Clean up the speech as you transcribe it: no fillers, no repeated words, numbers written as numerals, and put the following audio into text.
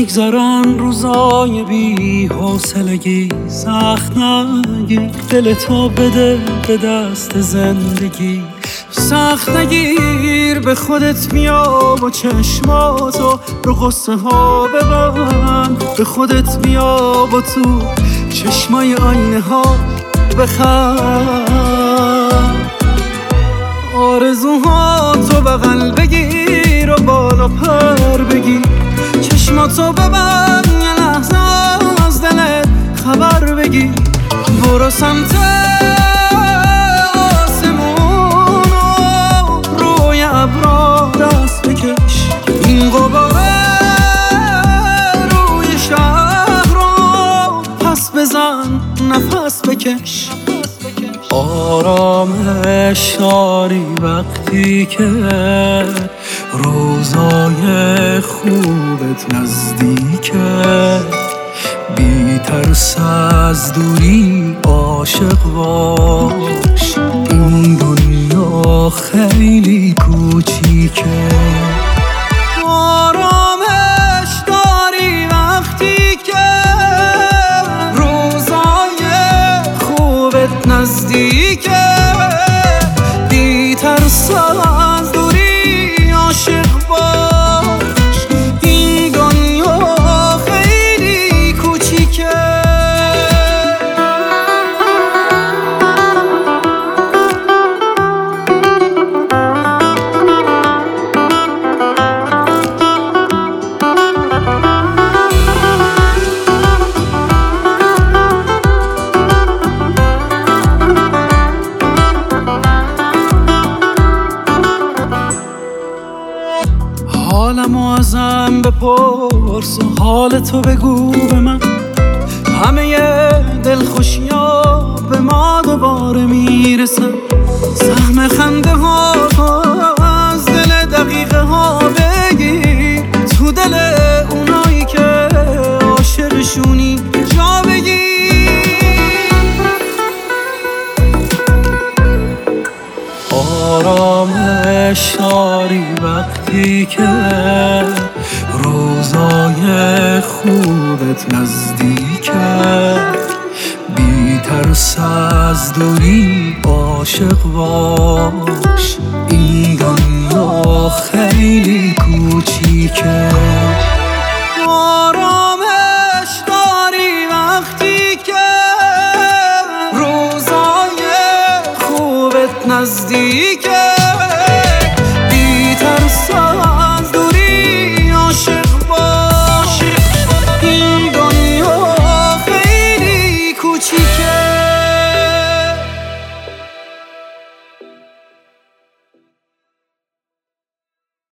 میگذرن روزای بی حوصلگی، سخت نگیر دل تو بده به دست زندگی. سخت نگیر به خودت بیا و چشماتو رو قصه ها ببند. به خودت بیا و تو چشمای آینه ها بخند. آرزوهاتو بغل بگیر و بالا پر بگیر. چشماتو ببند یه لحظه از دلت خبر بگیر. برو سمت آسمون و روی ابرا دست بکش. این غباره روی شهر رو پس بزن نفس بکش. آرامش داری وقتی که روزای خوبت نزدیکه. بی ترس از دوری عاشق باش، این دنیا خیلی کوچیکه. آرامش داری وقتی که روزای خوبت نزدیکه. بی ترس از دوری عاشق باش، این دنیا خیلی کوچیکه. حالمو ازم بپرس و حالتو بگو به من. همه دلخوشیا به ما دوباره میرسن. سهم خنده ها از دل دقیقه ها بگیر. تو دل اونایی که عاشقشونی جا بگیر. آرامش داری وقتی که روزای خوبت نزدیکه. بی ترس از دوری عاشق باش، این دنیا خیلی کوچیکه.